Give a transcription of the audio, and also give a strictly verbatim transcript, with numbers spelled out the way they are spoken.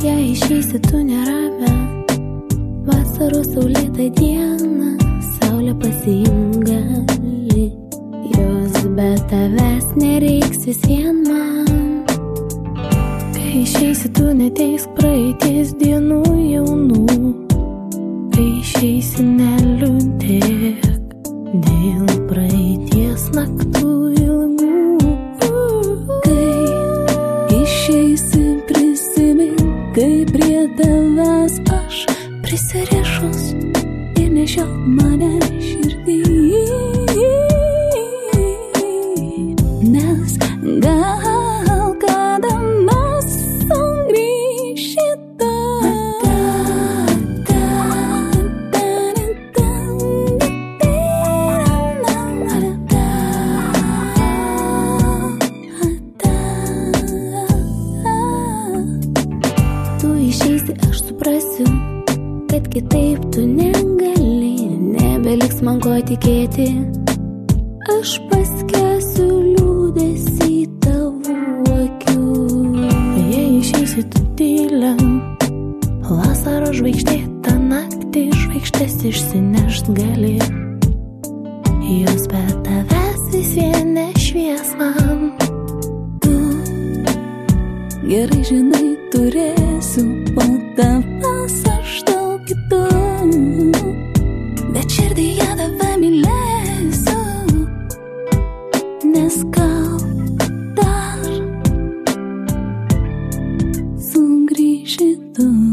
Jei išeisi tu neramę vasaros saulėtą dieną, saulė pasiimt gali, jos be tavęs nereiks vis vien man. Kai išeisi tu neteisk praeities dienų jaunų, kai išeisi neliūdėk dėl praeities naktų ilgų. Kai išeisi prisimink, kai prie tavęs aš prisirišus ir nešiok mane širdyje, nes gal kada mes sugrįšime. Tu išeisi, aš suprasiu, kad kitaip tu negali, nebeliks man ko tikėti. Aš paskęsiu liūdesį tavo akių. Jei išeisi tu tyliau, vasaro žvaigždė tą naktį žvaigždės išsinešt gali, jos be tavęs vis vien nešvies man. Tu gerai žinai, turėsiu po tavęs aš daug kitų, bet širdyje tave mylėsiu, nes gal dar sugrįši tu.